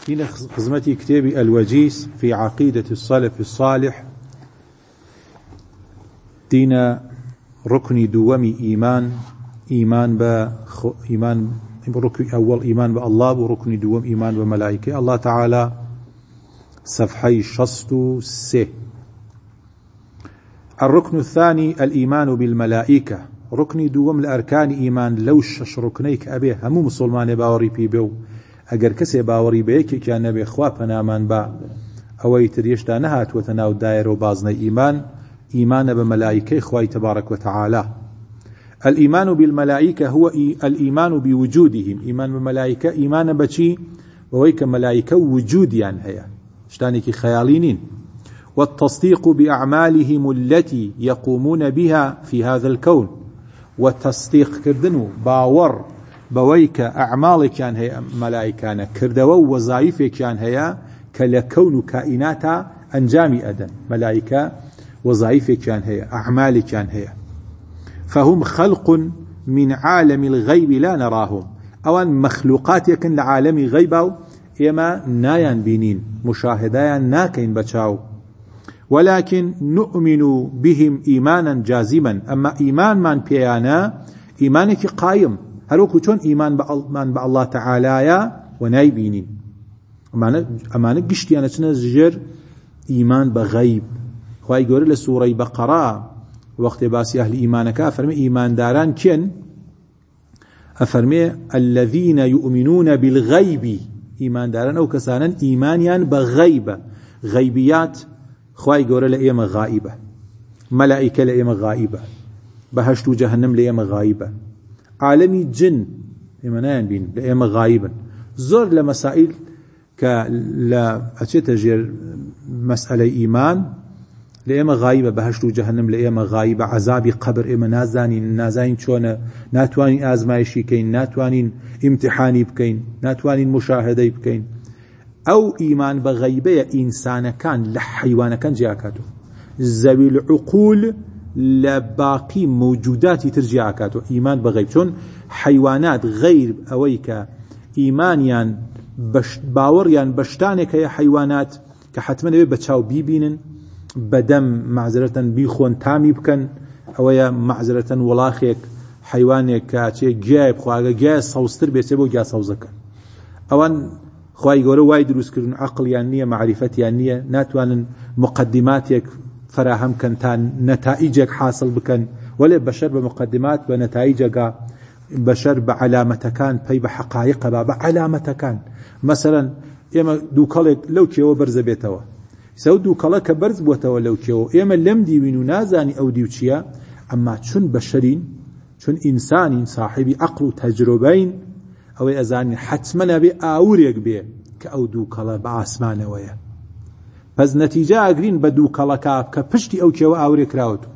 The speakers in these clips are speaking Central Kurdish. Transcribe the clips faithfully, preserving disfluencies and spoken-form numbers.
هنا خزمتي كتابي الوجيز في عقيدة السلف الصالح. دينا ركن دوامي إيمان إيمان با إيمان ركن أول إيمان بالله وركن دوام إيمان بملائكة الله تعالى. صفحي شصت سه. الركن الثاني الإيمان بالملائكة. ركن دوام الأركان إيمان لو شش ركنيك أبيه همو مسلمان باوري بيبو اگر کسی باوری به یکی که نبی خواه پنامان با اوی تریش دا نهات و تناو دایر و بازن ایمان ایمان بملائکه خواه تبارك وتعالى. الإيمان بالملائكة هو الإيمان بوجودهم. إيمان بالملائكة إيمان بچي وويك ملائكة وجود يعني هيا شتانيكي خيالينين. والتصديق بأعمالهم التي يقومون بها في هذا الكون. والتصديق كردنو باور بويك أعمالك كان هي ملائكانا كردوا وظائفك كان هي كلكون كائنات أنجام أدن ملائكة وظائفك كان هي أعمالك كان هي. فهم خلق من عالم الغيب لا نراهم أوان مخلوقات يكن لعالم غيب إما نايان بينين مشاهدايان ناكين بچاو ولكن نؤمن بهم إيمانا جازما. أما إيمان من بيانا إيمانك قائم هروكو چون إيمان بأ الله تعالى ونايبينين أمانة قشتيانا تنزجر إيمان بغيب. خواهي قول لسورة بقرة وقت باسي أهل إيمانك أفرمي إيمان داران كن أفرمي الذين يؤمنون بالغيب. إيمان داران أو كسانا إيمانيان بغيب غيبيات. خواهي قول لأيما غائبة ملائكة لأيما غائبة بهشت جهنم لأيما غائبة عالمي جن إيمانيان بين لأيما غائبا. زور لمسائل كلا أتشتجر مسألة إيمان لأيما غائبة بهشت جهنم لأيما غائبة عذاب قبر إيما نازانين نازانين شونا ناتوانين آزمايشي كين ناتوانين امتحاني بكين ناتوانين مشاهدة بكين. أو إيمان بغيبة إنسان كان لحيوان كان جاكاته ذوي العقول لباقي موجودات ترجعكاته إيمان بغيب. شون حيوانات غير أويك إيمانيان بش باوريان بشتانك يا حيوانات كحتمنا بتشاو بيبينن بدم معذرة بيخون تامي بكن أويا معذرة ولاخيك حيوانك كاتي جايب خواجه جاي صوستر بيسبو جا صوزك أوان خواهي قولوا وايد دروس كرن عقل يانية معرفة يانية ناتوان مقدماتك فراهم كنتان نتائجك حاصل بكن ولا بشر بمقدمات ونتائجك بشر بعلامة كان بي بحقائق بعلامة كان. مثلا إما دوكالك لو كيو برز بيتوا سو دوكالك برز بوتوا لو كيو إما لم ديوينو نازاني أو ديوتشيا. أما چون بشرين چون إنسان صاحبي عقل وتجربين أو أزاني حتمنا بي آوريك بي كأو دوكالا بعاسمان ويا فز نتيجة أقرين بدوكالا كاب كبشتي أو كيو آوريك راوتو.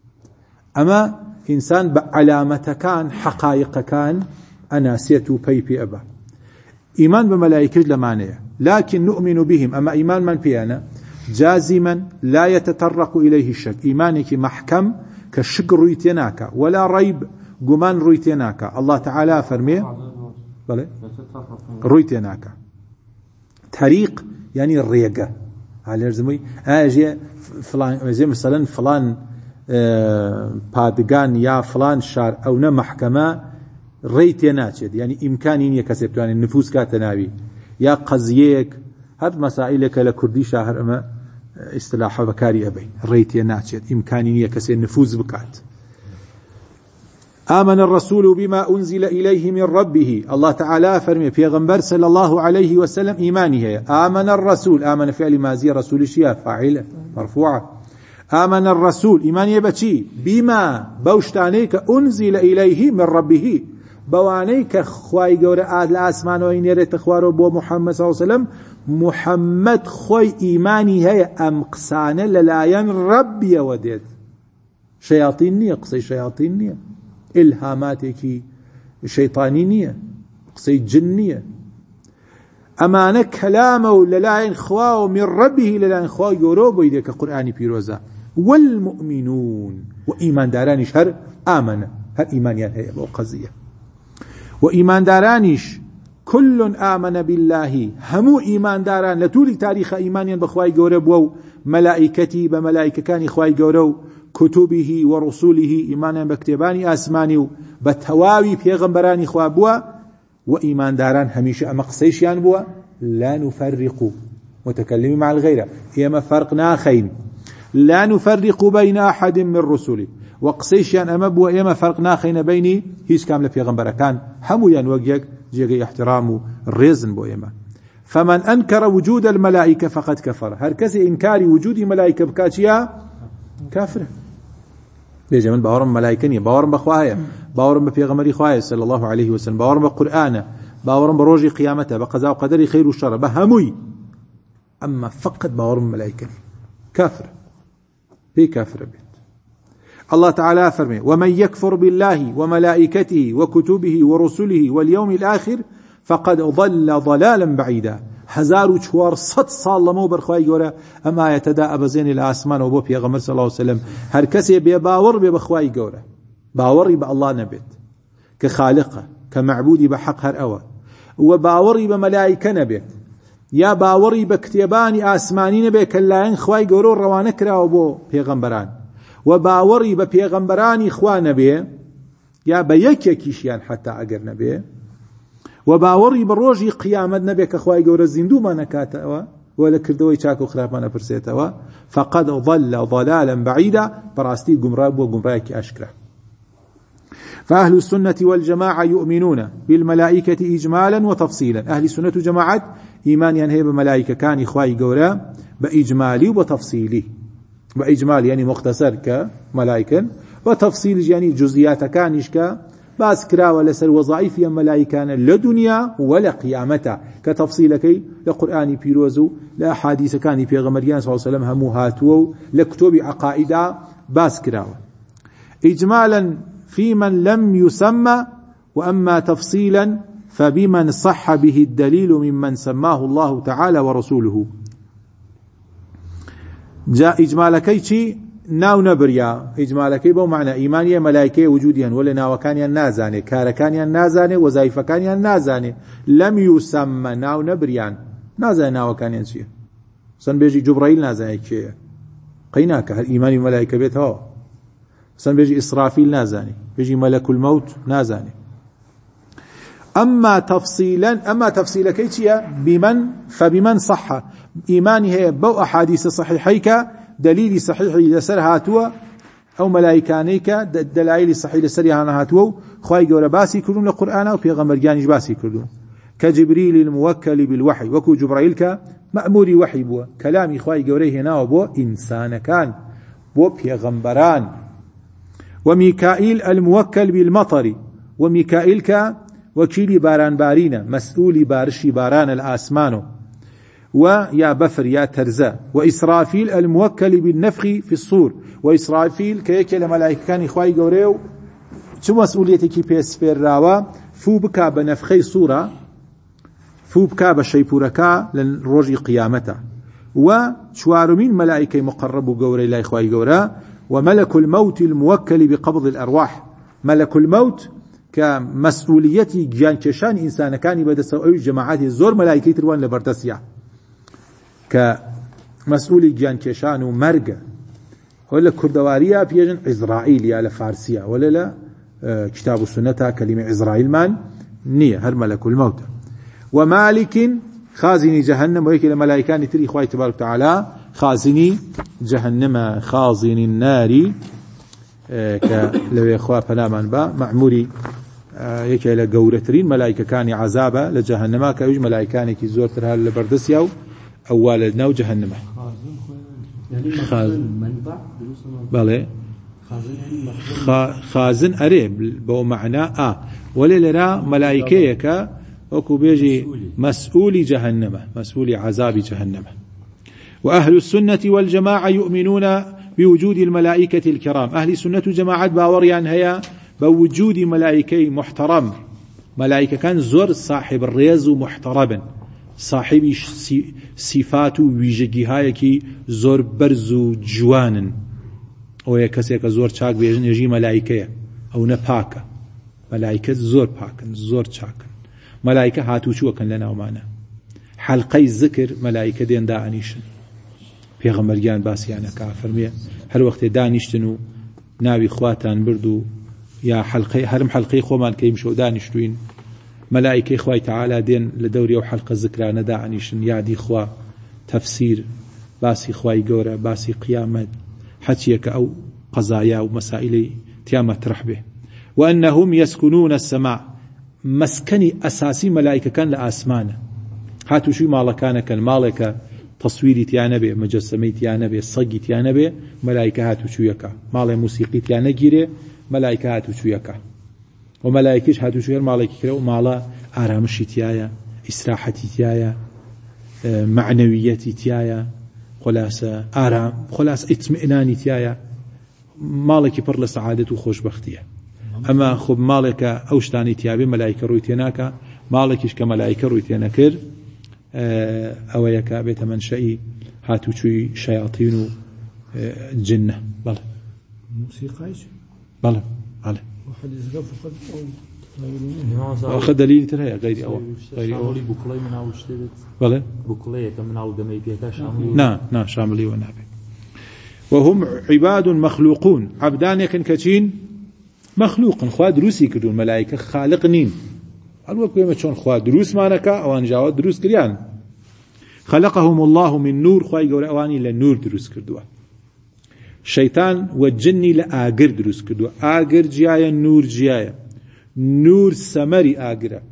أما إنسان بعلامة كان حقائق كان أناسيته بيبي أبا. إيمان بملائكة لمانية لكن نؤمن بهم. أما إيمان من بيانا جازما لا يتطرق إليه الشك. إيمانك محكم كالشك رويتناك ولا ريب قمان رويتناك. الله تعالى فرمي بله رويتناك طريق يعني الريقة على رزمي اجي فلان زي مثلا فلان بادگان يا فلان شار او نه محكمه ريتناچد يعني امكانين يكسبتوان النفوس كاتناوي يا قضيك هاد مسائلك لكردي شهر اما اصطلاح بكاري ابي ريتناچد امكانين يكسب النفوس بكات. آمن الرسول بما أنزل إليه من ربه. الله تعالى فرمي في غنبر صلى الله عليه وسلم إيمانه. آمن الرسول آمن فعل ماضي رسول الشيء فاعل مرفوعة. آمن الرسول إيمانه بشي بما بوشتانيك أنزل إليه من ربه بوانيك خواي قول آد الأسمان وإنير تخوارو بو محمد صلى الله عليه وسلم محمد خوي إيماني هي أمقسان للايان ربي وديد شياطين نية قصي شياطين نية إلهاماتك شيطانية قصي جنية. أمانة كلامه للاين خواو من ربه للاين خواو يوروبو يديك قرآني بيروزا. والمؤمنون وإيمان دارانيش هر آمنة هر إيمانيان هي قضية وإيمان دارانيش كل آمن بالله همو إيمان داران لطول تاريخ إيمانيا بخواي قورب وو ملائكتي بملائكة كان إخواي قورو كتبه ورسوله إيمانا بكتباني آسماني بتواوي بيغمبراني خوابوا وإيمان داران هميشه أما قصيشيان بوا لا نفرق متكلمي مع الغيرة إما فرقنا خين لا نفرق بين أحد من رسله وقصيشيان أما بوا إما فرقنا خين بيني هيش كاملة بيغمبر كان هميان وقيق جيغي احترام الرزن بو إما فمن أنكر وجود الملائكة فقد كفر هر كسي إنكاري وجود ملائكة بكاتيا كافر بيجي من باورم ملائكة نية باورم بخواهي باورم ببيغمري خواهي صلى الله عليه وسلم باورم بقرآن باورم بروجي قيامته بقضاء وقدري خير والشر بهموي أما فقط باورم ملائكة كافر في كافر بيت الله تعالى فرمي ومن يكفر بالله وملائكته وكتبه ورسله واليوم الآخر فقد ضل ضلالا بعيدا هزار وشوار صد صال لمو برخواي قولا أما يتداء بزين الآسمان وبو بيغمر صلى الله عليه وسلم هر كسي بيباور ببخواي قولا باوري بالله نبت كخالقه كمعبودي بحق هر أول وباوري بملائكة نبت يا باوري بكتباني آسماني نبت كلاين خواي قولوا روانكرا وبو بيغمبران وباوري ببيغمبراني خوا نبت يا بيكيكيشيان حتى أقر نبت وباوري بروجي قيامت نبي كخواي قور الزندو ما نكاتوا ولا كردوي شاكو خلاف ما نفرسيتوا فقد ضل ضلالا بعيدا براستي قمراب وقمراك أشكره فأهل السنة والجماعة يؤمنون بالملائكة إجمالا وتفصيلا أهل السنة جماعة إيمان ينهي بملائكة كان إخواي قورا بإجمالي وتفصيلي بإجمال يعني مختصر كملائكة وتفصيل يعني جزئيات كانش ك باس كراوة لسر وظائف ملائكان لدنيا ولا قيامتا كتفصيلكي لقرآن بيروزو لأحاديث كان بيغمريان صلى الله عليه وسلم هموهاتو لكتب عقائدا باس كراوة إجمالا في من لم يسمى وأما تفصيلا فبمن صح به الدليل ممن سماه الله تعالى ورسوله جاء إجمالكي ناو نبريا إجمالكي بو معنى إيمانية ملائكة وجوديا ولا ناوكانيا نازاني كاركانيا نازاني وظائفكانيا نازاني لم يسمى ناو نبريان نازاني ناوكانيا شيء سن بيجي جبرائيل نازاني شيء قيناك هل إيماني ملائكة بيت هو سن بيجي إسرافيل نازاني بيجي ملك الموت نازاني أما تفصيلا أما تفصيلا كيتيا بمن فبمن صح إيماني هي بو أحاديث صحيحيك دليل صحيح لسر هاتوا أو ملائكانيك دلائل صحيح لسر هاتوا خواهي قول باسي كردون لقرآن أو بيغمر جانج باسي كردون كجبريل الموكل بالوحي وكو جبرائيل مأموري وحي بوا كلامي خواهي قوله هنا وبو إنسان كان بو بيغمبران وميكائيل الموكل بالمطر وميكائيل وكيل باران بارينا مسؤول بارشي باران الآسمانو ويا بفر يا ترزا وإسرافيل الموكل بالنفخ في الصور وإسرافيل كيك لملائكة كان إخوائي قوريو شو مسؤوليتك بيسفير راوا فو بكا بنفخي صورة فو بكا بشيبوركا لنروجي قيامته وشوارمين ملائكة مقرب قوري لا إخوائي قورا وملك الموت الموكل بقبض الأرواح ملك الموت كمسؤوليتي جان كشان إنسان كان بدأ سوء جماعات الزور ملائكة تروان لبرتسيا كمسؤول جان كشان ومرقة ولا كردواريا بيجن إسرائيل يا لفارسيا ولا لا اه كتاب السنة كلمة إسرائيل مان نية هر ملك الموت ومالك خازني جهنم ويك الملائكة تري إخوة تبارك وتعالى خازني جهنم خازن النار اه كلو إخوة فنامان با معموري يك إلى جورترين ملائكة كان عذابا لجهنم كأوج ملائكة كي زورتر هال لبردسيا أول نو جهنم خازن منبع بالله خازن أريب بو معنى آه وللرا ملائكة كا وكو بيجي مسؤول جهنم مسؤول عذاب جهنم وأهل السنة والجماعة يؤمنون بوجود الملائكة الكرام أهل السنة جماعة باوريان هيا بوجود ملائكة محترم ملائكة كان زور صاحب الرياض محترما صاحب صفات ويجيهايكي زور برزو جوان او يكسيك زور چاك بيجن يجي ملائكة او نپاكا ملائكة زور پاكن زور چاكن مەلایکە هاتوچووەکەن لە ناومانە حەلقەی ذکر مەلایکە دێن دائەنیشن پێغەمبەریان باسییانەکە فەرمێ هەر وەختێ دانیشتن و ناوی خواتان برد و یا حەلقەی هەرم حەلقەی خۆمان کەیم شەو دانیشتوین مەلایکەی خوای تەعالا دێن لە دەوری ئەو حەلقە ذکرانە دائەنیشن یادی خوا تەفسیر باسی خوای گەورە باسی قیامەت حەچیەکە ئەو قەزایا و مەسائلەی تیا مەطرح بێ وأنهم يسكنون السماء مسكني أساسي ملائكة كان لآسمانه هاتو شوي مالكان كان مالك تصويري تيانا بي مجسمي تيانا بي صقي تيانا بي ملائكة هاتو شويكا مالي موسيقي تيانا جيري ملائكة هاتو شويكا وملائكش هاتو شوير مالك كرا ومالا آرامشي تيايا إسراحتي تيايا معنويتي تيايا خلاصة آرام خلاصة اطمئناني تيايا مالك بر لسعادة وخوش بختية أما خب مالك أوشتاني تيابي ملائكة رويتيناك مالكش كملائكة رويتيناكر أو يكا بيت منشئي هاتو شوي شياطين جنة بله موسيقى بله بله واحد يزقف فقد أخذ دليل ترى غير أو غير أو بوكلي من أول شتيت بله بوكلي كم من أول جميع بيتا شاملي نعم نعم شاملي ونابي وهم عباد مخلوقون عبدان يكن كتين مخلوق خوا دروسي كدون ملائكة خالق نين الوقت بما شون خوا دروس مانكا أوان جاوات دروس كريان خلقهم الله من نور خوا يقول أواني لنور دروس كردوا شيطان والجني لآقر دروس كردوا آقر جيايا نور جيايا نور سمري آقرة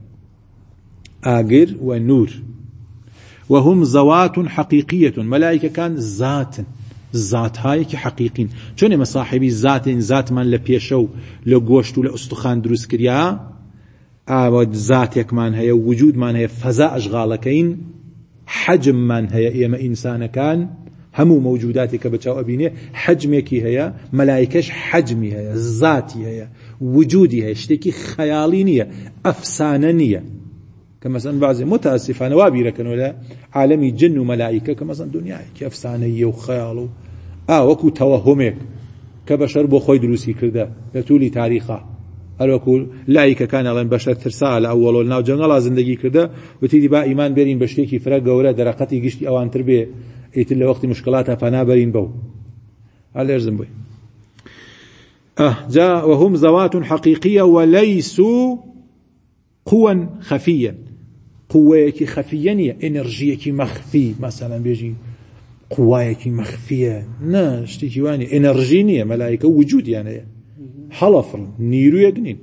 آقر ونور وهم زوات حقيقية ملائكة كان ذات ذات هاي حقيقين چون ما صاحبي ذات ذات من لبيشو لغوشت لاستخان دروس كريا اود ذاتك من هي وجود من هي فضاء اشغالكين حجم من هي اما انسان كان همو موجوداتك بتاو ابينه حجمك هي ملائكش حجمي هي ذاتي هي وجودي هي شتكي خيالينيه افسانانيه كما مثلا بعض متاسفانه وابيره كانوا لا عالمي جن وملائكه كما مثلا دنيا كيف افسانيه وخيال اه وكو توهمك كبشر بو خوي دروسي كرده لتولي تاريخه الوكو لايك كان لان بشر ترسال اول ولنا جنغلا زندگی کرده وتيدي با ایمان برين بشتي فرق گوره درقتي گشتي اوان تربيه ايت له وقت مشكلاتها فنا برين بو الارزم بو اه جاء وهم ذوات حقيقيه وليسوا قوا خفيه قويك خفيه انرجيك مخفي مثلا بيجي قوايك مخفيه نا شتي واني انرجينيه ملائكه وجود يعني حلف نيرو يقنين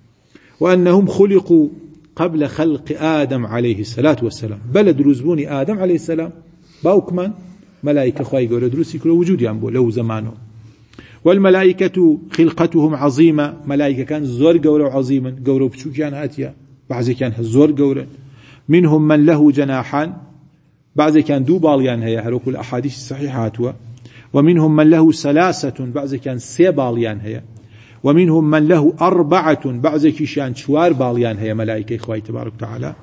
وأنهم خلقوا قبل خلق آدم عليه الصلاة والسلام بل دروزبوني آدم عليه السلام باوكمان ملائكة خواهي قولوا دروسي كل وجود ينبو لو زمانه والملائكة خلقتهم عظيمة ملائكة كان زور قولوا عظيما قولوا بشو كان هاتيا بعضي كان زور قولوا منهم من له جناحان بعضي كان دو باليان هيا هلوكو الأحاديث الصحيحات ومنهم من له سلاسة بعضي كان سي باليان هيا ومنهم من له أربعة بعض كيشان شوار باليان هي ملائكة إخوة تبارك وتعالى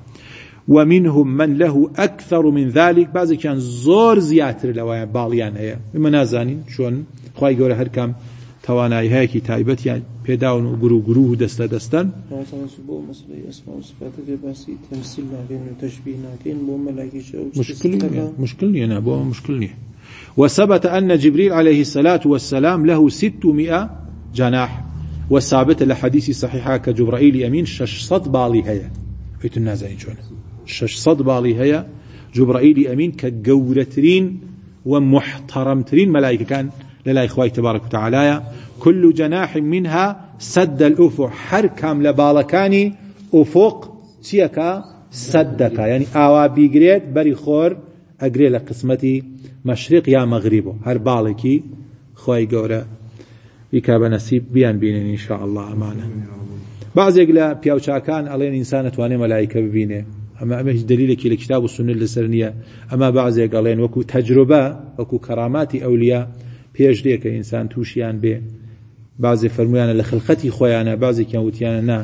ومنهم من له أكثر من ذلك بعض كان زور زياتر لوايا باليان هي مما نازانين شون إخوة يقول هركم تواناي هيكي تايبت يعني بيداون وقرو قروه دستا دستان مثلا سبو مسألة أسماء وصفات باسي تمثيل لكن وتشبيه لكن بو ملائكة مشكلني مشكلني أنا بو مشكلني وثبت أن جبريل عليه الصلاة والسلام له ستمائة جناح وثابت لحديث صحيحة كجبرائيل أمين شش صد بالي هيا فيت النازعين شون شش صد بالي هيا جبرائيل أمين كجورترين ومحترمترين ملائكة كان لله إخوائي تبارك وتعالى كل جناح منها سد الأفق حركم لبالكاني أفق تيكا سدك يعني آوا بيقريت بري خور أقري لقسمتي مشرق يا مغربه هر بالكي خواهي قورة بك بنسيب بيان بينين إن شاء الله أمانة بعض يقول بيوشاكان علينا إنسان تواني ملائكة ببينه أما أمه دليلك لكتاب السنة السرنية أما بعض يقولين وكو تجربة وكو كرامات أولياء بيش ديك إنسان توشيان به بعض فرميانا لخلقتي خويانا بعض كيوتيانا نا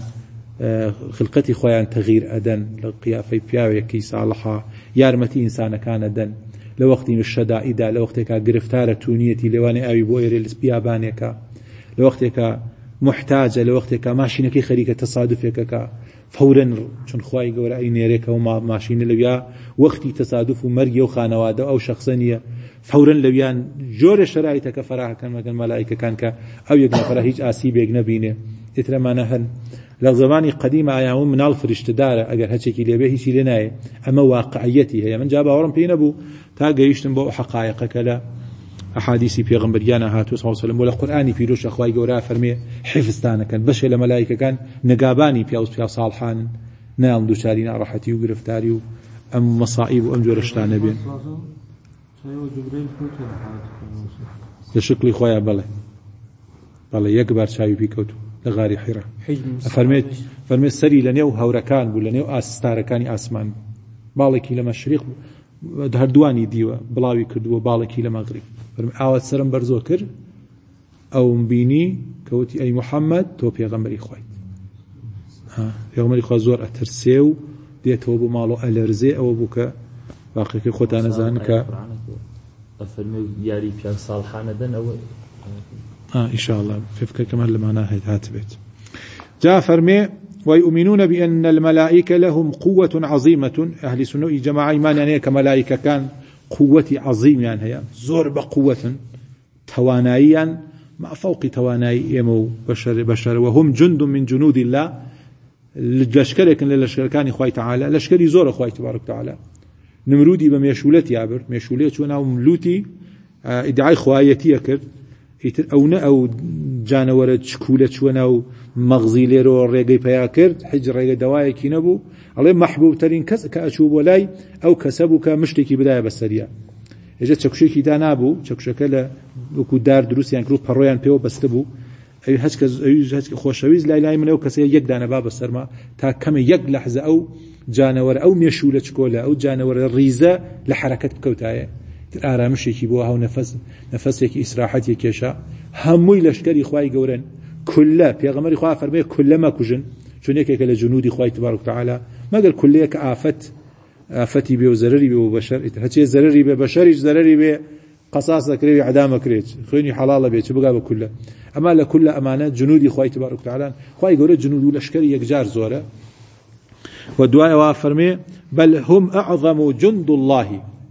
خلقتي خويان تغيير أدن لقيافي بياوي كي صالحا يارمتي إنسان كان أدن لوقت الشدائد لوقتك گرفتار تونيتي لواني أوي بوير الاسبيابانيكا لوقتك محتاجة لوقتك ماشينك خريكة تصادفك فورا چون خوای گەورە ئەی نێرێکەوە ماشینە لەویا وەختی تەسادوف و مەرگی و خانەوادە ئەو شەخصە نییە فورا لەویان جۆرە شەرایطەکە فەراهەکەن مەگەن مەلایکەکان کە ئەو یەک نەفەرە هیچ ئاسیبێک نەبینێ ئیترەمانە هەن لە زمانی قدیم ئایاون مناڵ فریشتەدارە ئەگەر هەچێکی لێبێ هیچی لێ نایە ئەمە واقعیەتی هەیە من جا باوەڕم پێی نەبوو تا گەیشتم بۆ حەقایقەکە لە ئەحادیسی پێغەمبەریانە هاتووە سەڵ سەلەم بۆ لە قورئانی پیرۆشە خوای گەورە فەرمێ حیفزتانەکەن بەشێ لە مەلایکەکان نەگابانی پیاوز پیا ساڵحانن ناڵ دووچاری ناڕەحەتی و گرفتاری و ئەم مەسائب و ئەم جۆرە شتانە بێن لە شکلی خۆیان بەڵێ بەڵێ یەک بار چاوی پێی کەوتو لە غاری حیرا فەرمێت فەرمێت سەری لە نێو هەورەکان بوو لە نێو ئاستارەکانی ئاسمان باڵێکی لە مەشریق هەردووانی دیوە بڵاوی کردووە باڵێکی لە مەغریب فەرمێ ئاوات سرم بەرزۆ کرد ئەوم بینی کەوتی ئەی موحەممەد تۆ پێغەمبەری خوایت پێغەمبەری خوا زۆر ئەترسێ و دێتەوە بۆ ماڵ و ئەلەرزێ ئەوە بوو کە واقعەکەی خۆتان نەزانن کە ئەفەرمێ یاری پیان ساڵحانە دەن ئەوە ئینشاءالله فێفکە کەمان لەمانە هەیە هات بێت جا فەرمێ ويؤمنون بأن الملائكة لهم قوة عظيمة أهل السنة جماعة إيمان يعني كملائكة كان قوة عظيمة يعني هي زور بقوة توانائيا مع فوق توانائي يمو بشر بشر وهم جند من جنود الله لشكر كان للشكر كان إخوة تعالى لشكر زور إخوة تبارك تعالى نمرودي بميشولتي يعبر ميشولية شو أنا ملوتي ادعاء خوایەتی کرد ئیتر ئەو نە ئەو جانەوەرە چکولە چوەنە و مەغزی لێرەوە ڕێگەی پیا کرد حج ڕێگەی دەوایەکی نەبوو ئەڵێ مەحبوبترین کەس کە ئەچوو بۆ لای ئەو کەسە بوو کە مشتێکی بدایە بەسەریە ئێجا چەکشێکی دا نابوو چەکشەکە لە وەکو دار دروستیان کرد و پەڕۆیان پێوە بەستە بوو ئەوی هەچ کەس ئەوی هەچ خۆشەویست لای لای منە و کەسەیە یەک دانە با بەسەرما تا کەمە یەک لەحزە ئەو جانەوەرە ئەو مێشولە چکۆلە ئەو جانەوەرە ڕیزە لە حرەکەت بکەوتایە ئارامشێکی بۆ هاو نەفەس نەفەسێکی ئیسراحەتی کێشە هەمووی لەشکەری خوای گەورن کولە پێغەمبەری خوا فەرمێ کولە مەکوژن چون یەکێکە لە جنودی خوای تبارک وتعالى مەگەر کولەیەکە ئافەت ئافەتی بێ و زەرەری بێ بۆ بەشەر هەچێ زەرەری بێ بەشەریش زەرەری بێ قەساس دەکرێت عەدام دەکرێت خوێنی حەڵاڵە بێت چ بگا بە کولە ئەما لە کولە ئەمانە جنودی خوای تبارک وتعالى خوای گەورە جنود و لەشکەری یەکجار زۆرە و دوایەوە فەرمێ بل هم أعظم جند الله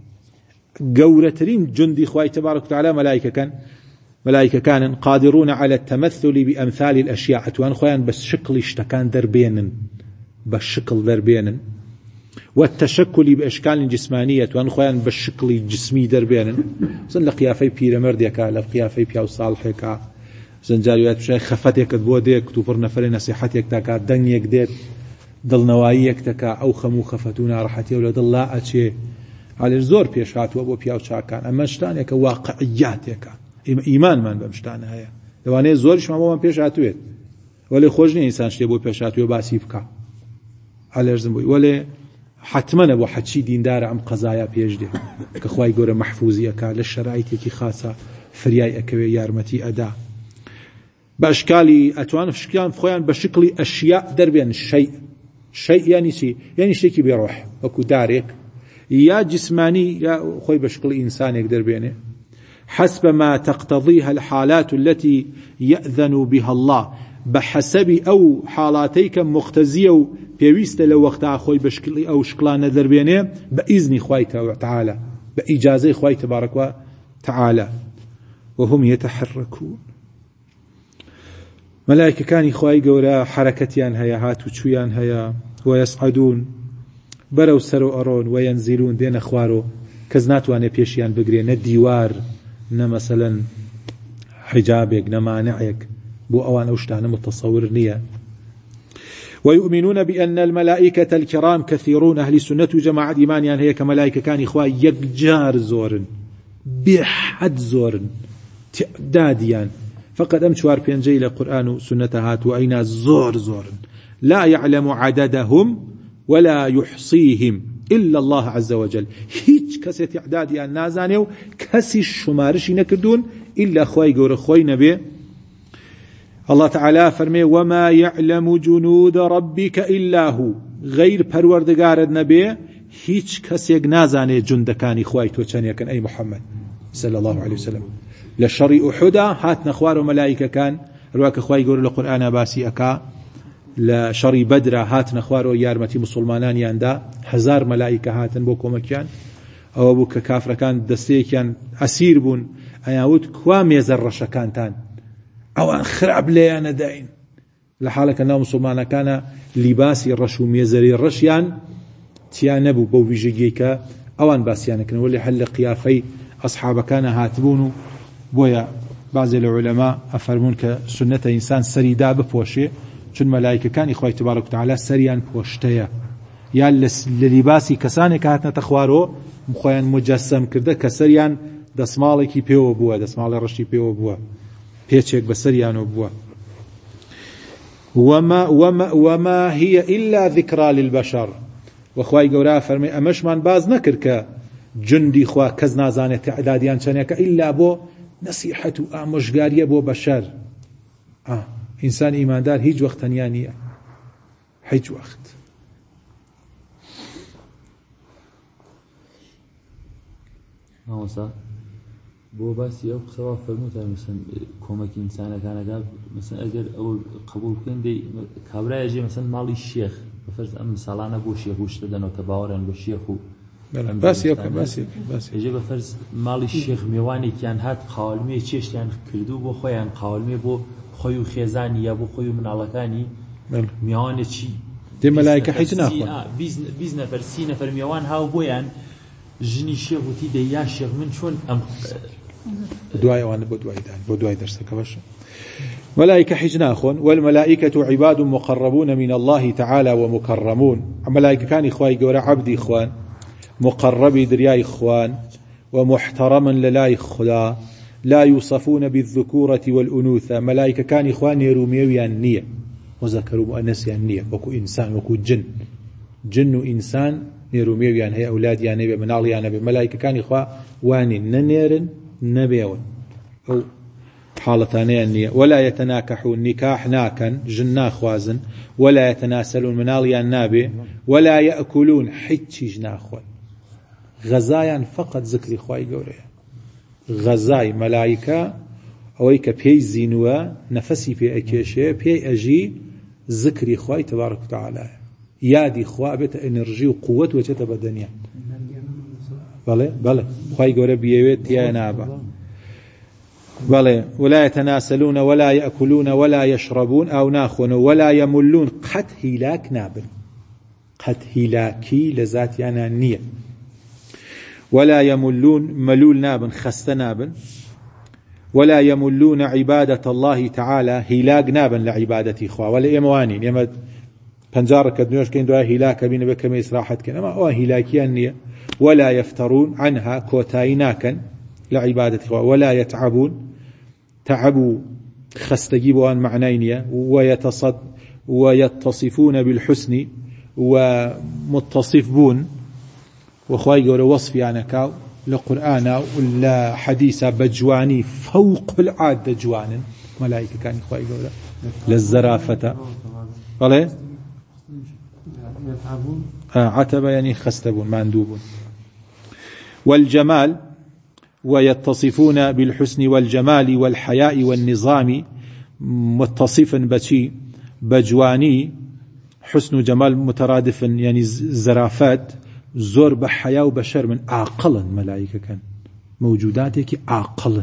گەورەترین جندی خوای تبارك وتعالى ملائكة كان ملائكة كان قادرون على التمثل بأمثال الأشياء توان خوان بس شكل اشتكان دربينن بس شكل دربينن والتشكل بأشكال جسمانية توان خوان بس شكل جسمي دربينن زن لقيافي بيرمرديكا لقيافي بياو صالحيكا زنجاريات بشاي خفتك بوديك توفر نفر نصيحتك تاكا دنيك ديت دڵنەواییەک تەکا ئەو خەموو خەفەتونا ڕەحەتی و لە دڵ ئەچێ حاڵێ زۆر پێش هاتووە بۆ پیاو چاکان ئەمە شتانێکە واقعیاتێکە ئیمانمان بەم شتانە هەیە لەوانەیە زۆریشمان بۆمان پێش هاتوێت وەلێ خۆش نییە ئینسان شتێ بۆ پێش هاتووە باسی بکە هەلێرزم بووی وەلێ حتمەنە بۆ حەچی دیندارە ئەم قەزایە پێش دێ کە خوای گەورە مەحفوظیەکە لە شەرایطێکی خاسە فریای ئەکەوێ یارمەتی ئەدا بە ئەشکالی ئەتوان شکیان خۆیان بە شکلی ئەشیا دەربێن شەی شيء يعني شيء يعني شيء كي بيروح وكو دارك يا جسماني يا خوي بشكل إنسان يقدر بينه حسب ما تقتضيها الحالات التي يأذن بها الله بحسب أو حالاتيك مختزية بيويست لو وقتها خوي بشكل أو شكلان نقدر بينه بإذن خوي تعالى بإجازة خوي تبارك وتعالى وهم يتحركون ملائكة كان خوای گەورە حرەکەتیان هەیە هات و چویان هەیە ويصعدون بەرەو سەر و ئەڕۆن وينزلون دێنە خوارۆ کەس ناتوانێت پێشیان بگرێ نە دیوار نە مەسەلەن حجابێک نە مانعێک بۆ ئەوان ئەو شتانە متصور نییە ويؤمنون بأن الملائكة الكرام كثيرون أهل السنة جماعة إيمانيان هي كملائكة كان إخوة يكجار زورن بحد زورن تعداديان فقد أم شوار بينجي لقرآن وسنة هات وأين زور زور لا يعلم عددهم ولا يحصيهم إلا الله عز وجل هيج كسي تعدادي النازانيو كسي الشمارشي نكردون إلا خوي قور خوي نبي الله تعالى فرمي وما يعلم جنود ربك إلا هو غير پروردگار النبي هيج كسي نازاني جندكاني خوي توچاني كان أي محمد صلى الله عليه وسلم لشري أحدا هات نخوار وملائكة كان رواك خواي يقول القرآن باسي أكا لە شەڕی بەدرا هاتنە خوارەوە یارمەتی موسڵمانانیاندا هەزار مەلائیکە هاتن بۆ کۆمەکیان ئەوە بوو کە کافرەکان دەستەیەکیان ئەسیر بوون ئەیاوت کوا مێزە ڕەشەکانتان ئەوان خراپ لێیانە داین لە حاڵەکە ناو موسڵمانەکانە لیباسی ڕەش و مێزەری ڕەشیان تیا نەبوو بەو ویژگیی کە ئەوان باسییانەکردن وەلی هەر لە قیافەی ئەسحابەکانە هاتبوون و بۆیە بعضێ لە عولەما ئەفەرمون کە سنەتە ئینسان سەریدا بپۆشێ چون مەلایکەکانی خوای تبارەک و تەعالا سەریان پۆشتەیە یان لە لیباسی کەسانێک هاتنەتە خوارەوە خۆیان مجەسەم کردە کە سەریان دەسماڵێکی پێوە بووە دەسماڵی ڕەشی پێوە بووە پێچێک بە سەریانەوە بووە وما وما وما هي إلا ذكرى للبشر وخواي گەورە فەرمێ ئەمەشمان باز نەکرد کە جندی خوا کەس نازانێت تعدادیان چەندێکە ئیلا بۆ نەسیحەت و ئامۆژگاریە بۆ بەشەر ئینسان ئیماندار هیچ وەخت تەنیا نییە هیچ وەخت مامۆستا بۆ باسی ئەو قسەوە فەرمووتە مەسەن کۆمەکی ئینسانەکانەکە مەسەن ئەگەر ئەوە قبول بکەین دەی کابرایەژێ مەسەن ماڵی شێخ بەفەرز ئەم مەساڵانە بۆ شێخ و شتە دەنەوەتە باوەڕیان بە شێخ و باسی ئەوکە باسی باسی ئەژێ بەفەرز ماڵی شێخ میوانێکیان هات قاوەلمێ چێشتیان کردو بۆ خۆیان قاوەلمێ بۆ خۆی و خێزانی یا بۆ خۆی و مناڵەکانی میوانێکی دێ مەلایکە حیج ناخۆن بیست نەفەر سی نەفەر میوان هاو بۆیان ژنی شێخ وتی دەی یا شێخ من چۆن ئەم دوای ئەوانە بۆ دوای دان بۆ دوای دەرسەکە باشە ملائكة حجنا أخون والملائكة عباد مقربون من الله تعالى ومكرمون ملائكة كان إخواني قورا عبدي إخوان مقربي درياي إخوان ومحترما للاي خدا لا يوصفون بالذكورة والأنوثة ملائكة كان إخوان يروميويا النية وذكروا مؤنسيا النية وكو إنسان وكو جن جن إنسان يروميويا هي أولاد يا نبي منالي يا نبي ملائكة كان إخوان واني ننير نبيون أو حالتانية النية ولا يتناكحون نكاح ناكن جنا خوازن ولا يتناسلون مناليا النابي ولا يأكلون حتى جناخوان غزايا فقط ذكر خواي قوريا غزاي ملائكة أويك بي زينوا نفسي بي أكيشي بي أجي ذكر خواي تبارك وتعالى يادي خوا بيت انرجي وقوة وجهة بدنيا بله بله خواي قوريا بيويت يا نابا بله ولا يتناسلون ولا يأكلون ولا يشربون أو ناخون ولا يملون قد هلاك نابن قد هلاكي لذات يعني النية ولا يملون ملول نابن خست نابن ولا يملون عبادة الله تعالى هلاك نابن لعبادة إخوة ولا إموانين يمد پنجارك دنيوش كين دعا هلاك بين بكم إسراحت كن أما أو هلاكي النية ولا يفترون عنها كوتايناكا لعبادة إخوة ولا يتعبون تعبوا خستجيبوا عن معنينيا ويتصد ويتصفون بالحسن ومتصفون وخواي قول وصف يعني كاو لقرآن ولا حديث بجواني فوق العادة جوان ملائكة كان خواي قول للزرافة قال عتب يعني خستبون مندوبون والجمال ويتصفون بالحسن والجمال والحياء والنظام متصفا بشي بجواني حسن جمال مترادف يعني زرافات زور بحياء وبشر من عاقلا ملائكة كان موجوداتك عاقلا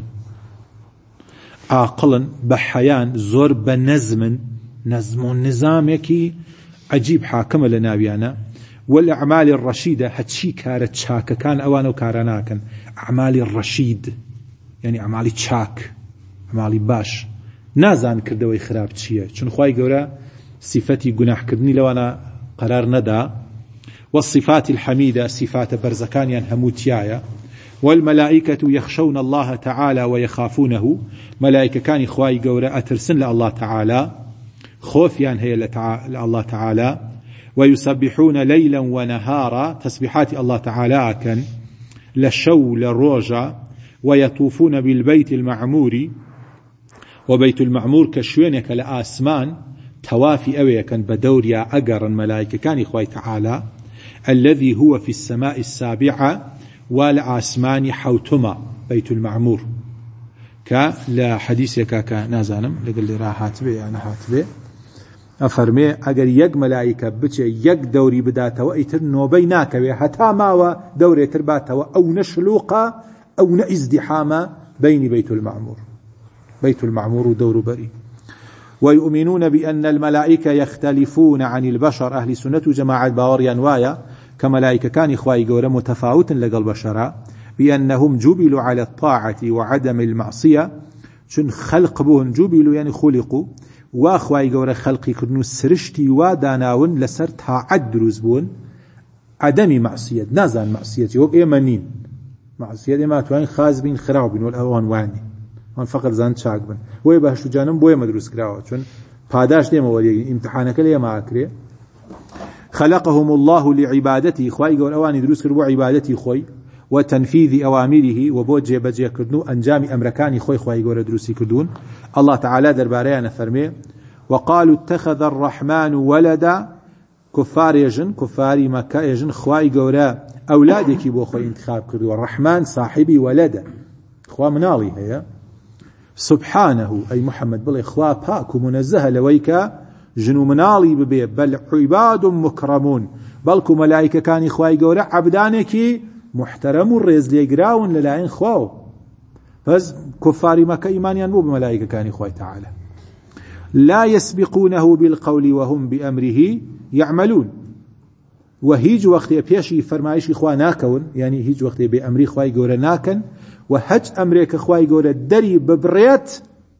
عاقلا بحيان زور بنظم نظم النظامك عجيب حاكم لنابيانا والأعمال الرشيدة هتشي كارت شاك كان أوان وكارنا كان أعمال الرشيد يعني أعمال شاك أعمال باش نازان كردوي خراب تشيه چون خواهي قورا صفتي قناح كردني لو أنا قرار ندا والصفات الحميدة صفات برزكانيا هموتيايا والملائكة يخشون الله تعالى ويخافونه ملائكة كان خواهي قورا أترسن لله تعالى خوفيان هي لله تعالى ويسبحون ليلا ونهارا تسبيحات الله تعالى كان لشو للروجة ويطوفون بالبيت المعمور وبيت المعمور كشوينك لآسمان توافي أوي كان بدوريا أقر الملائكة كان إخوة تعالى الذي هو في السماء السابعة والآسمان حوتما بيت المعمور كلا حديثك كنازانم لقل لي راحات بي أنا حات بي ئەفەرمێ ئەگەر یەک مەلایکە بچێ یەک دەوری بداتەوە ئیتر نۆبەی ناکەوێ هەتا ماوە دەورێتر باتەوە ئەو نەشلوقە ئەو نە ئیزدیحامە بینی بەیت المعمور بيت المعمور دور بري. ويؤمنون بأن الملائكة يختلفون عن البشر أهل سنة جماعة باوريان وايا كملائكة كان إخوائي قولا متفاوتا لقى البشر بأنهم جبلوا على الطاعة وعدم المعصية شن خلق بهم جبلوا يعني خلقوا وأخوائي قولا خلقي كرنو سرشتي وداناون لسر طاعت دروز بون عدم معصية نازان معصية وك إيمانين معصية ما توين خازبين خرابين والأوان واني من فقط زان چاک بن وی بهشت جانم بوی مدروس کراوه چون پاداش دیم ولی امتحانك ليه ما اكره خلقهم الله لعبادته خوای گور اوانی دروس کرد بو عبادتی خوی و تنفيذ اوامره و بو جه بجه کردنو انجام امرکانی خوی خوای گور دروسی کردون الله تعالی درباره فرمی وقالوا اتخذ الرحمن ولدا كفار يجن كفار مكة يجن خوای گور اولادکی بو خوی انتخاب کرد والرحمن صاحبي ولدا خوا مناڵی هەیە سبحانه أي محمد بل إخوة باك منزه لويك جنو منالي ببي بل عباد مكرمون بلكو ملائكة كان إخوة قورا عبدانك محترم الرز ليقراون للاين خواو فز كفار مكة إيمانيا مو بملائكة كان إخوة تعالى لا يسبقونه بالقول وهم بأمره يعملون وهيج وقت بيشي فرمايش إخوة ناكون يعني هيج وقت بأمره إخوة قورا ناكن وهج أمريكا خواي قولة دري ببريت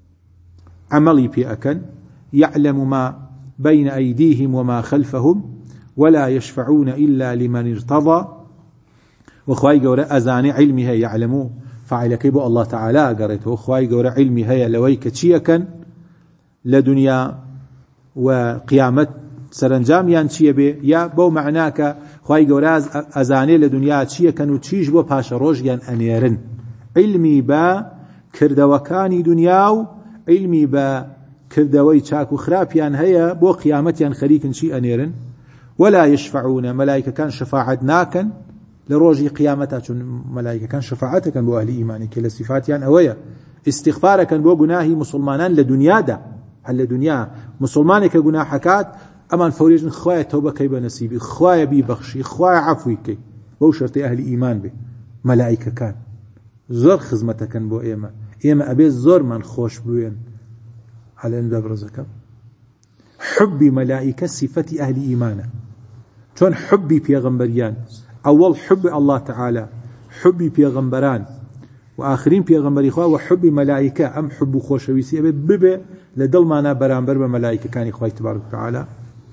عملي بيأكن يعلم ما بين أيديهم وما خلفهم ولا يشفعون إلا لمن ارتضى وخواي قولة أزاني علمها يعلموا فعلك يبو الله تعالى قريته وخواي قولة علمها لويك تشيكن لدنيا وقيامة سرنجام يان چیه بي يا بو معناك خواي قولة أزاني لدنيا تشيكن وتشيش بو پاش روش يان أنيرن علمي با كردوكاني دنياو علمي با كردوي چاك وخرابيان هيا بو قيامتيان خريكن شي أنيرن ولا يشفعون ملائكة كان شفاعة ناكن لروجي قيامتها ملائكة كان شفاعتها كان بو أهل إيمانك لصفاتيان أويا استغفارا كان بو قناهي مسلمانان لدنيا دا هل لدنيا مسلمانك قناحكات أمان فوريجن خوايا توبة كيبا نسيبي خوايا بي بخشي خوايا عفوي كي بو شرط أهل إيمان به ملائكة كان زور خزمتكن بو إيما إيما أبي زور من خوش بوين على أن دبرزك حبي ملائكة صفة أهل إيمانا چون حبي بيغمبريان أول حب الله تعالى حبي بيغمبران وآخرين بيغمبري خواه وحبي ملائكة أم حب خوشويسي أبي ببه لدل مانا برانبر بملائكة كان إخوة تبارك وتعالى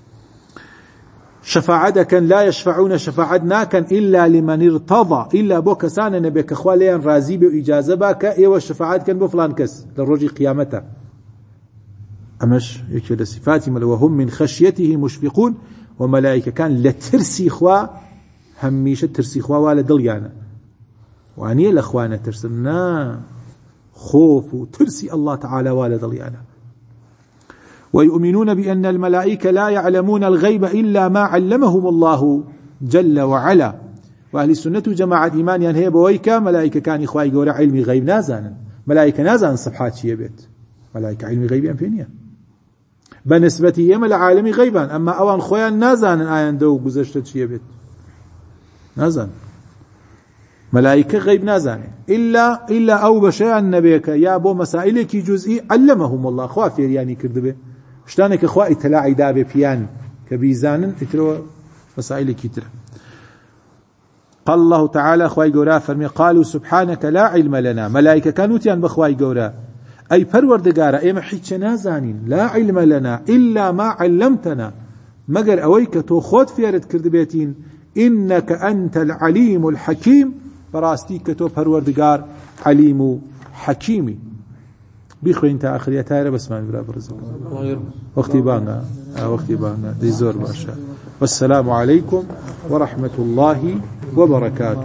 شفاعة كان لا يشفعون شفاعتنا كان إلا لمن ارتضى إلا بو كسانا نبيك أخواليان رازي بو إجازة باك إيوه الشفاعات كان بو فلان كس للرجي قيامته أمش يكفي صفاتهم وهم من خشيته مشفقون وملائكة كان لترسي إخوة هميشة ترسي إخوة ولا دليانا وعني الأخوانا ترسلنا خوف وترسي الله تعالى ولا دليانا ويؤمنون بأن الملائكة لا يعلمون الغيب إلا ما علمهم الله جل وعلا وأهل السنة جماعة إيمان هي بويكا ملائكة كان إخوائي قورا علمي غيب نازانا ملائكة نازانا صفحات شيء بيت ملائكة علمي غيب أنفينيا بالنسبة إيما لعالم غيبا أما أوان خويا نازانا آيان دو قزشت شيء بيت نازانا ملائكة غيب نازانا إلا إلا أو بشيء النبيك يا أبو مسائلك جزئي علمهم الله خوافير يعني كردبه شتانك اخوائي تلاعي دابي بيان كبيزان اتروا مسائل كتير قال الله تعالى اخوائي قورا فرمي قالوا سبحانك لا علم لنا ملائكة كانوا تيان بخوائي قورا اي پروردگارا ايما حيث نازانين لا علم لنا الا ما علمتنا مگر اويك تو خود فيرد كردبيتين انك انت العليم الحكيم براستيك تو پروردگار عليم حكيمي بيخوين تا آخريتها بس ما نقرأ برزق وقتي بانا وقتي بانا دي زور باشا والسلام عليكم ورحمة الله وبركاته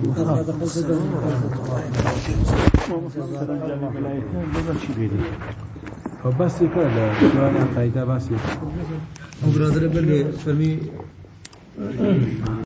بس يكرا شوانا قايدة بس يكرا